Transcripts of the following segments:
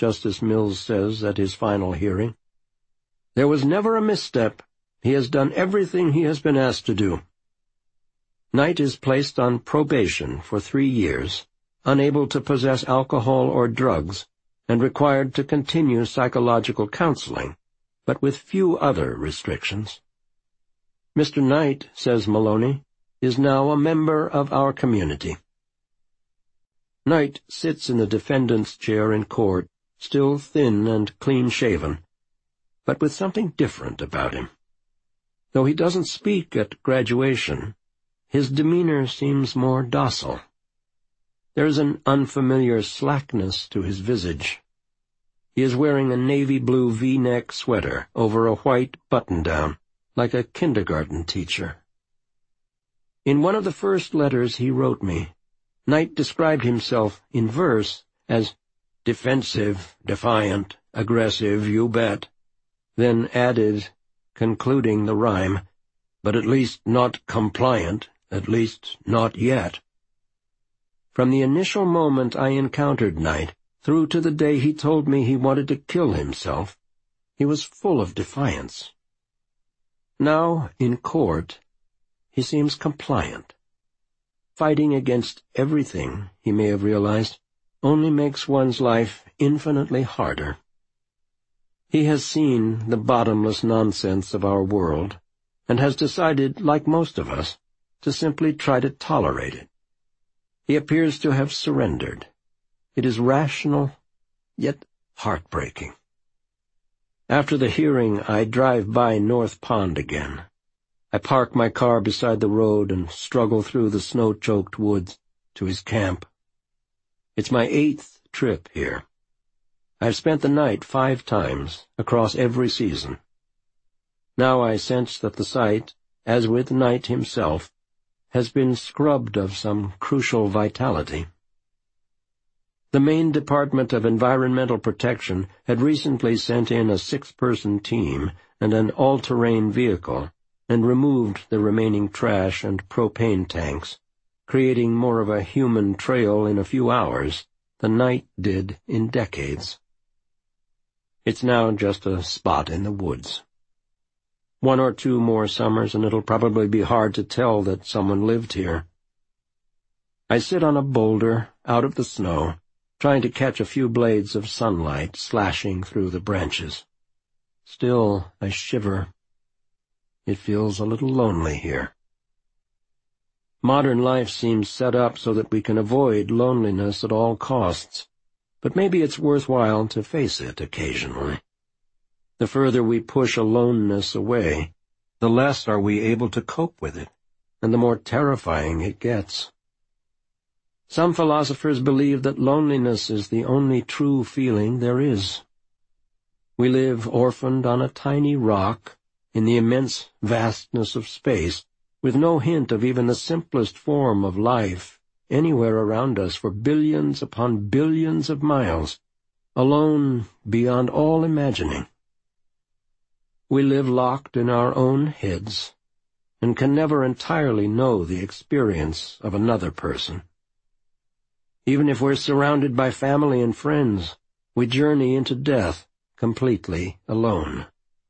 Justice Mills says at his final hearing. There was never a misstep. He has done everything he has been asked to do. Knight is placed on probation for 3 years, unable to possess alcohol or drugs, and required to continue psychological counseling, but with few other restrictions. Mr. Knight, says Maloney, is now a member of our community. Knight sits in the defendant's chair in court, still thin and clean-shaven, but with something different about him. Though he doesn't speak at graduation, his demeanor seems more docile. There is an unfamiliar slackness to his visage. He is wearing a navy blue V-neck sweater over a white button-down, like a kindergarten teacher. In one of the first letters he wrote me, Knight described himself in verse as defensive, defiant, aggressive, you bet, then added, concluding the rhyme, but at least not compliant, at least not yet. From the initial moment I encountered Knight, through to the day he told me he wanted to kill himself, he was full of defiance. Now, in court, he seems compliant. Fighting against everything, he may have realized, only makes one's life infinitely harder. He has seen the bottomless nonsense of our world, and has decided, like most of us, to simply try to tolerate it. He appears to have surrendered. It is rational, yet heartbreaking. After the hearing, I drive by North Pond again. I park my car beside the road and struggle through the snow-choked woods to his camp. It's my 8th trip here. I've spent the night 5 times, across every season. Now I sense that the site, as with Knight himself, has been scrubbed of some crucial vitality. The Maine Department of Environmental Protection had recently sent in a 6-person team and an all-terrain vehicle and removed the remaining trash and propane tanks, creating more of a human trail in a few hours than Knight did in decades. It's now just a spot in the woods. 1 or 2 more summers, and it'll probably be hard to tell that someone lived here. I sit on a boulder, out of the snow, trying to catch a few blades of sunlight slashing through the branches. Still, I shiver. It feels a little lonely here. Modern life seems set up so that we can avoid loneliness at all costs, but maybe it's worthwhile to face it occasionally. The further we push aloneness away, the less are we able to cope with it, and the more terrifying it gets. Some philosophers believe that loneliness is the only true feeling there is. We live orphaned on a tiny rock in the immense vastness of space, with no hint of even the simplest form of life anywhere around us for billions upon billions of miles, alone beyond all imagining. We live locked in our own heads, and can never entirely know the experience of another person. Even if we're surrounded by family and friends, we journey into death completely alone.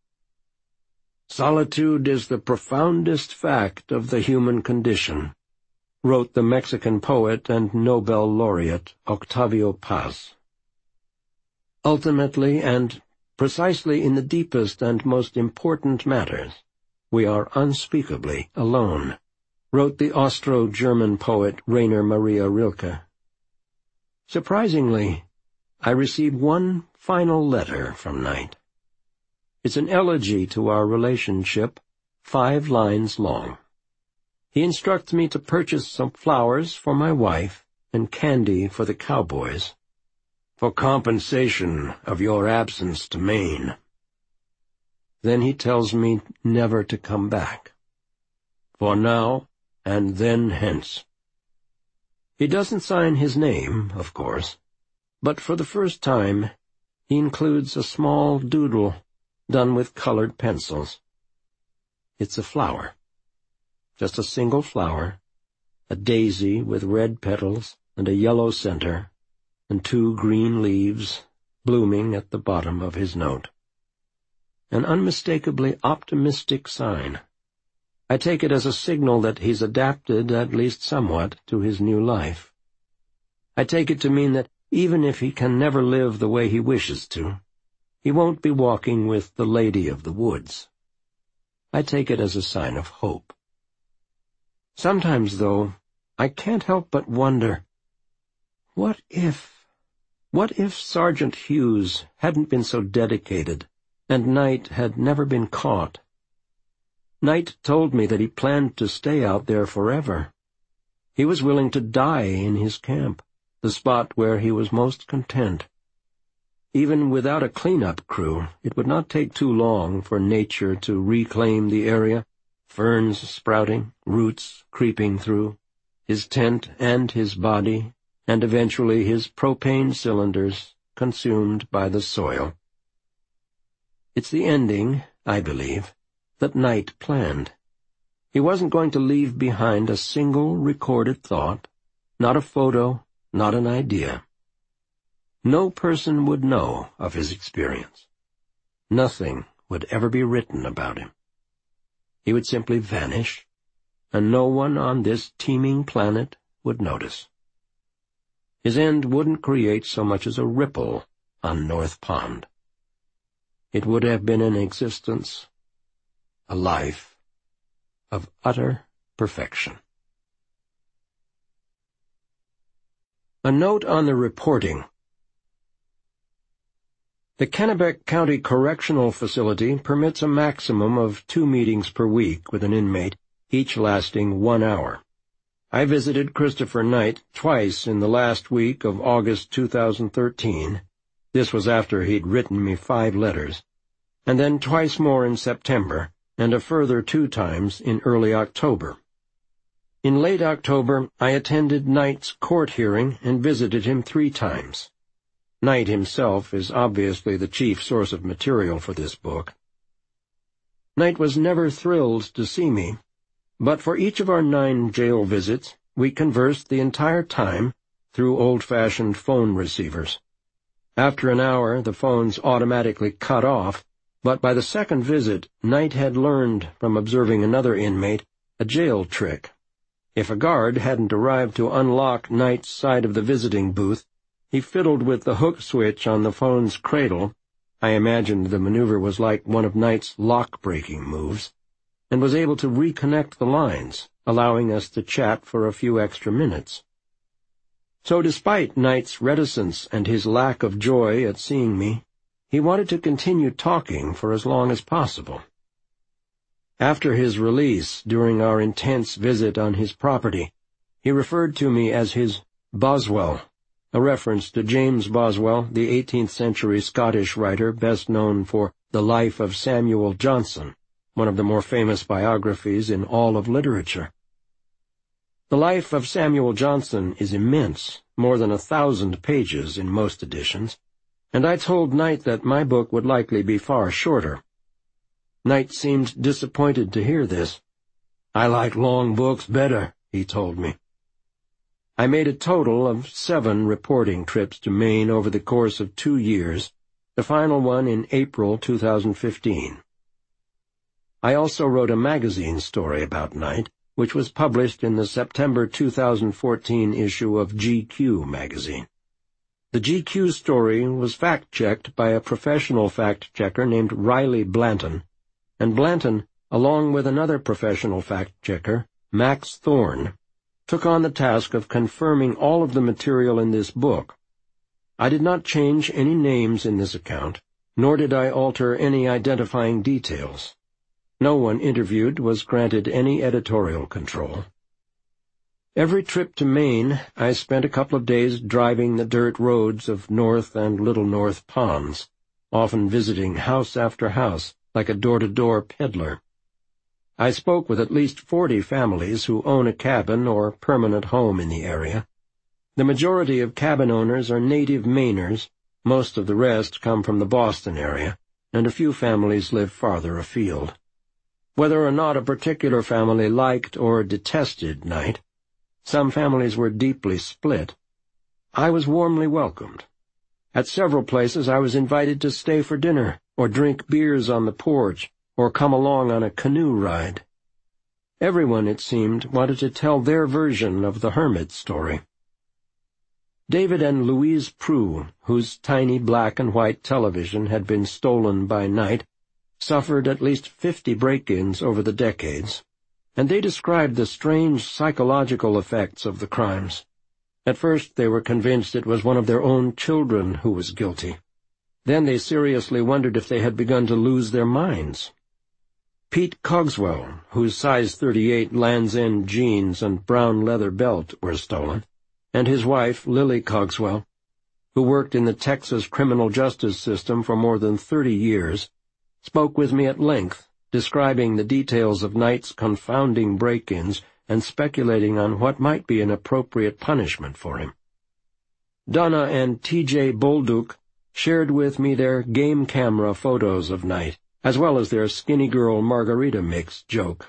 Solitude is the profoundest fact of the human condition, wrote the Mexican poet and Nobel laureate Octavio Paz. Ultimately, and precisely in the deepest and most important matters, we are unspeakably alone, wrote the Austro-German poet Rainer Maria Rilke. Surprisingly, I received one final letter from Knight. It's an elegy to our relationship, 5 lines long. He instructs me to purchase some flowers for my wife and candy for the cowboys, for compensation of your absence to Maine. Then he tells me never to come back. For now, and then hence. He doesn't sign his name, of course, but for the first time he includes a small doodle done with colored pencils. It's a flower. Just a single flower, a daisy with red petals and a yellow center, and 2 green leaves, blooming at the bottom of his note. An unmistakably optimistic sign. I take it as a signal that he's adapted at least somewhat to his new life. I take it to mean that even if he can never live the way he wishes to, he won't be walking with the lady of the woods. I take it as a sign of hope. Sometimes, though, I can't help but wonder, what if Sergeant Hughes hadn't been so dedicated, and Knight had never been caught? Knight told me that he planned to stay out there forever. He was willing to die in his camp, the spot where he was most content. Even without a cleanup crew, it would not take too long for nature to reclaim the area, ferns sprouting, roots creeping through, his tent and his body, and eventually his propane cylinders consumed by the soil. It's the ending, I believe, that Knight planned. He wasn't going to leave behind a single recorded thought, not a photo, not an idea. No person would know of his experience. Nothing would ever be written about him. He would simply vanish, and no one on this teeming planet would notice. His end wouldn't create so much as a ripple on North Pond. It would have been an existence, a life, of utter perfection. A note on the reporting. The Kennebec County Correctional Facility permits a maximum of 2 meetings per week with an inmate, each lasting 1 hour. I visited Christopher Knight twice in the last week of August 2013. This was after he'd written me 5 letters, and then twice more in September, and a further 2 times in early October. In late October, I attended Knight's court hearing and visited him 3 times. Knight himself is obviously the chief source of material for this book. Knight was never thrilled to see me, but for each of our 9 jail visits, we conversed the entire time through old-fashioned phone receivers. After an hour, the phones automatically cut off, but by the second visit, Knight had learned from observing another inmate a jail trick. If a guard hadn't arrived to unlock Knight's side of the visiting booth, he fiddled with the hook switch on the phone's cradle — I imagined the maneuver was like one of Knight's lock-breaking moves — and was able to reconnect the lines, allowing us to chat for a few extra minutes. So despite Knight's reticence and his lack of joy at seeing me, he wanted to continue talking for as long as possible. After his release, during our intense visit on his property, he referred to me as his Boswell, a reference to James Boswell, the 18th-century Scottish writer best known for The Life of Samuel Johnson, one of the more famous biographies in all of literature. The Life of Samuel Johnson is immense, more than 1,000 pages in most editions, and I told Knight that my book would likely be far shorter. Knight seemed disappointed to hear this. "I like long books better," he told me. I made a total of 7 reporting trips to Maine over the course of 2 years, the final one in April 2015. I also wrote a magazine story about Knight, which was published in the September 2014 issue of GQ magazine. The GQ story was fact-checked by a professional fact-checker named Riley Blanton, and Blanton, along with another professional fact-checker, Max Thorne, took on the task of confirming all of the material in this book. I did not change any names in this account, nor did I alter any identifying details. No one interviewed was granted any editorial control. Every trip to Maine, I spent a couple of days driving the dirt roads of North and Little North Ponds, often visiting house after house like a door-to-door peddler. I spoke with at least 40 families who own a cabin or permanent home in the area. The majority of cabin owners are native Mainers, most of the rest come from the Boston area, and a few families live farther afield. Whether or not a particular family liked or detested Knight, some families were deeply split, I was warmly welcomed. At several places I was invited to stay for dinner, or drink beers on the porch, or come along on a canoe ride. Everyone, it seemed, wanted to tell their version of the hermit story. David and Louise Prue, whose tiny black and white television had been stolen by night, suffered at least 50 break-ins over the decades, and they described the strange psychological effects of the crimes. At first they were convinced it was one of their own children who was guilty. Then they seriously wondered if they had begun to lose their minds. Pete Cogswell, whose size 38 Land's End jeans and brown leather belt were stolen, and his wife, Lily Cogswell, who worked in the Texas criminal justice system for more than 30 years, spoke with me at length, describing the details of Knight's confounding break-ins and speculating on what might be an appropriate punishment for him. Donna and T.J. Bolduc shared with me their game camera photos of Knight, as well as their skinny girl margarita mix joke.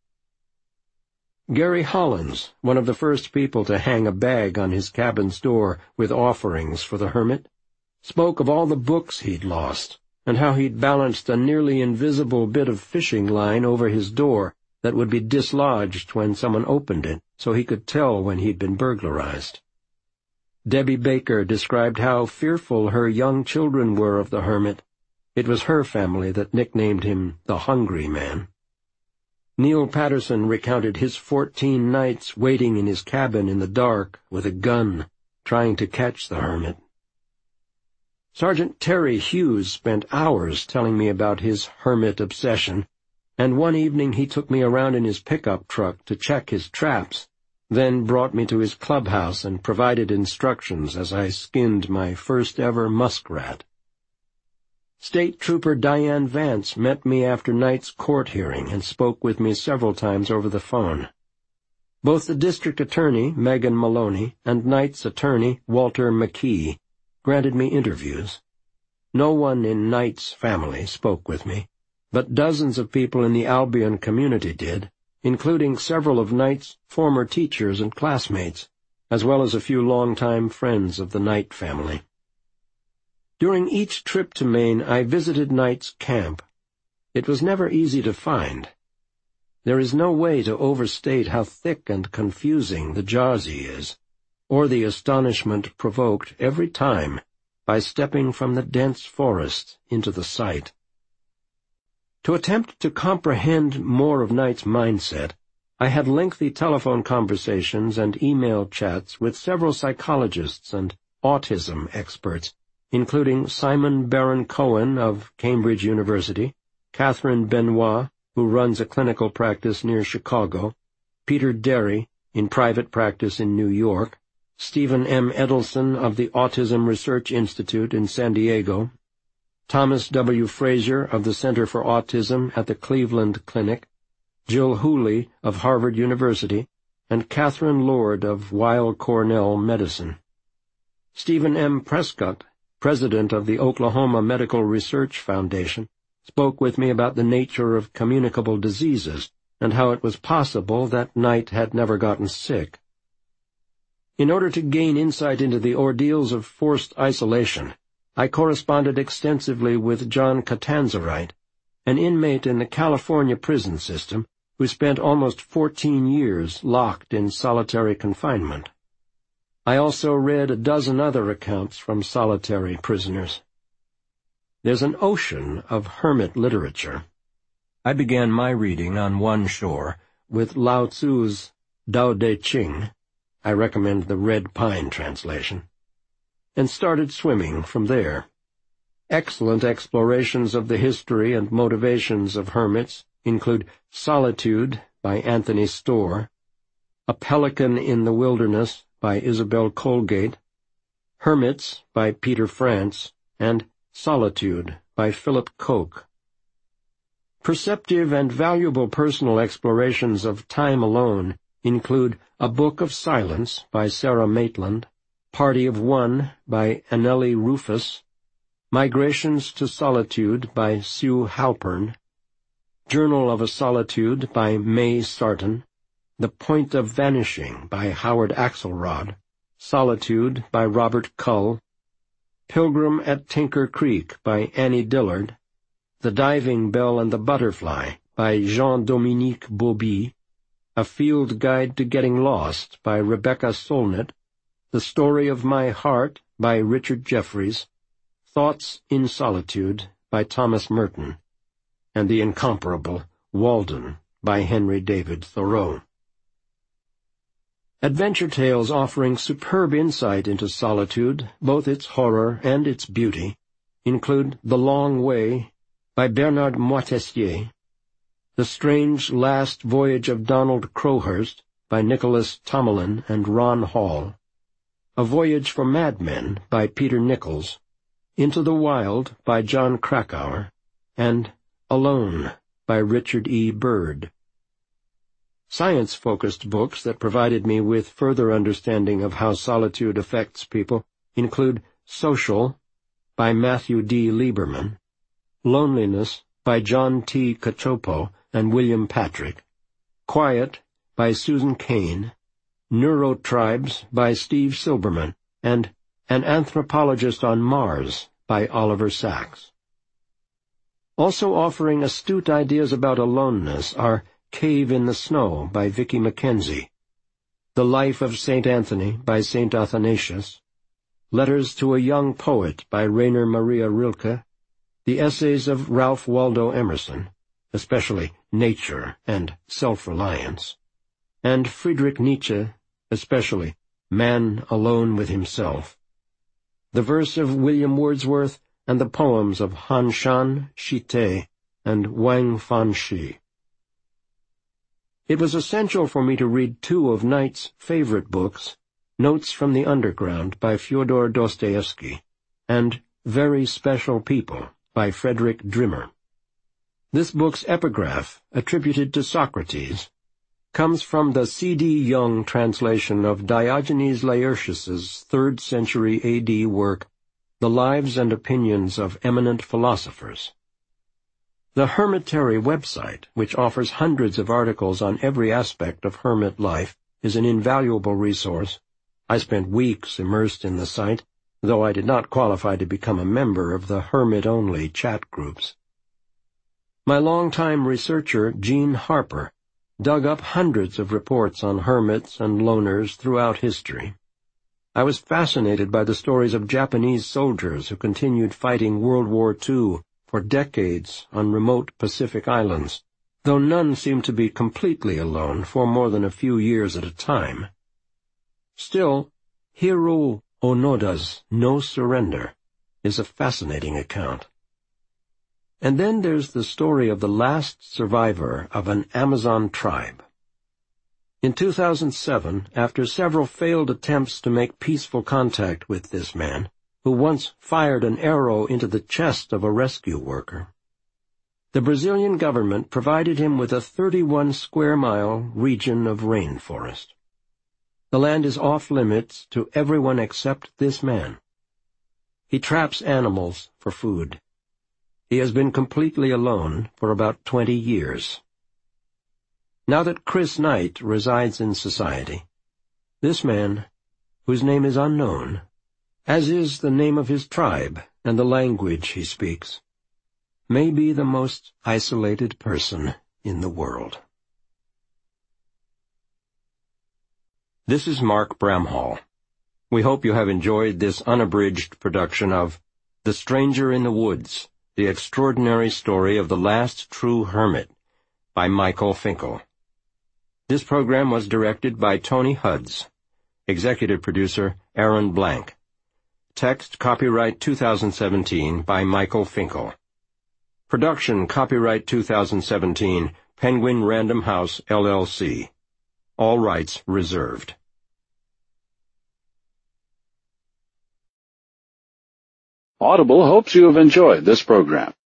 Gary Hollins, one of the first people to hang a bag on his cabin's door with offerings for the hermit, spoke of all the books he'd lost, and how he'd balanced a nearly invisible bit of fishing line over his door that would be dislodged when someone opened it, so he could tell when he'd been burglarized. Debbie Baker described how fearful her young children were of the hermit. It was her family that nicknamed him the Hungry Man. Neil Patterson recounted his 14 nights waiting in his cabin in the dark with a gun, trying to catch the hermit. Sergeant Terry Hughes spent hours telling me about his hermit obsession, and one evening he took me around in his pickup truck to check his traps, then brought me to his clubhouse and provided instructions as I skinned my first-ever muskrat. State Trooper Diane Vance met me after Knight's court hearing and spoke with me several times over the phone. Both the district attorney, Megan Maloney, and Knight's attorney, Walter McKee, granted me interviews. No one in Knight's family spoke with me, but dozens of people in the Albion community did, including several of Knight's former teachers and classmates, as well as a few longtime friends of the Knight family. During each trip to Maine, I visited Knight's camp. It was never easy to find. There is no way to overstate how thick and confusing the Jarzy is, or the astonishment provoked every time by stepping from the dense forest into the site. To attempt to comprehend more of Knight's mindset, I had lengthy telephone conversations and email chats with several psychologists and autism experts, including Simon Baron-Cohen of Cambridge University, Catherine Benoit, who runs a clinical practice near Chicago, Peter Derry, in private practice in New York, Stephen M. Edelson of the Autism Research Institute in San Diego, Thomas W. Frazier of the Center for Autism at the Cleveland Clinic, Jill Hooley of Harvard University, and Catherine Lord of Weill Cornell Medicine. Stephen M. Prescott, president of the Oklahoma Medical Research Foundation, spoke with me about the nature of communicable diseases and how it was possible that Knight had never gotten sick. In order to gain insight into the ordeals of forced isolation, I corresponded extensively with John Catanzarite, an inmate in the California prison system who spent almost 14 years locked in solitary confinement. I also read a dozen other accounts from solitary prisoners. There's an ocean of hermit literature. I began my reading on one shore with Lao Tzu's Tao Te Ching, I recommend the Red Pine translation, and started swimming from there. Excellent explorations of the history and motivations of hermits include Solitude by Anthony Storr, A Pelican in the Wilderness by Isabel Colgate, Hermits by Peter France, and Solitude by Philip Koch. Perceptive and valuable personal explorations of time alone include A Book of Silence by Sarah Maitland, Party of One by Anneli Rufus, Migrations to Solitude by Sue Halpern, Journal of a Solitude by May Sarton, The Point of Vanishing by Howard Axelrod, Solitude by Robert Cull, Pilgrim at Tinker Creek by Annie Dillard, The Diving Bell and the Butterfly by Jean-Dominique Bauby, A Field Guide to Getting Lost by Rebecca Solnit, The Story of My Heart by Richard Jefferies, Thoughts in Solitude by Thomas Merton, and the incomparable Walden by Henry David Thoreau. Adventure tales offering superb insight into solitude, both its horror and its beauty, include The Long Way by Bernard Moitessier, The Strange Last Voyage of Donald Crowhurst by Nicholas Tomlin and Ron Hall, A Voyage for Madmen by Peter Nichols, Into the Wild by John Krakauer, and Alone by Richard E. Byrd. Science-focused books that provided me with further understanding of how solitude affects people include Social by Matthew D. Lieberman, Loneliness by John T. Cacioppo and William Patrick, Quiet by Susan Cain, Neurotribes by Steve Silberman, and An Anthropologist on Mars by Oliver Sacks. Also offering astute ideas about aloneness are Cave in the Snow by Vicki McKenzie, The Life of St. Anthony by St. Athanasius, Letters to a Young Poet by Rainer Maria Rilke, the essays of Ralph Waldo Emerson, especially Nature and Self-Reliance, and Friedrich Nietzsche, especially Man Alone with Himself, the verse of William Wordsworth, and the poems of Han Shan, Shi Te, and Wang Fanshi. It was essential for me to read two of Knight's favorite books, Notes from the Underground by Fyodor Dostoevsky, and Very Special People by Frederick Drimmer. This book's epigraph, attributed to Socrates, comes from the C.D. Young translation of Diogenes Laertius's 3rd century A.D. work, The Lives and Opinions of Eminent Philosophers. The Hermitary website, which offers hundreds of articles on every aspect of hermit life, is an invaluable resource. I spent weeks immersed in the site, though I did not qualify to become a member of the hermit-only chat groups. My longtime researcher, Jean Harper, dug up hundreds of reports on hermits and loners throughout history. I was fascinated by the stories of Japanese soldiers who continued fighting World War II for decades on remote Pacific islands, though none seemed to be completely alone for more than a few years at a time. Still, Hiro Onoda's No Surrender is a fascinating account. And then there's the story of the last survivor of an Amazon tribe. In 2007, after several failed attempts to make peaceful contact with this man, who once fired an arrow into the chest of a rescue worker, the Brazilian government provided him with a 31-square-mile region of rainforest. The land is off-limits to everyone except this man. He traps animals for food. He has been completely alone for about 20 years. Now that Chris Knight resides in society, this man, whose name is unknown, as is the name of his tribe and the language he speaks, may be the most isolated person in the world. This is Mark Bramhall. We hope you have enjoyed this unabridged production of The Stranger in the Woods, The Extraordinary Story of the Last True Hermit by Michael Finkel. This program was directed by Tony Hudds. Executive producer Aaron Blank. Text copyright 2017 by Michael Finkel. Production copyright 2017 Penguin Random House, LLC. All rights reserved. Audible hopes you have enjoyed this program.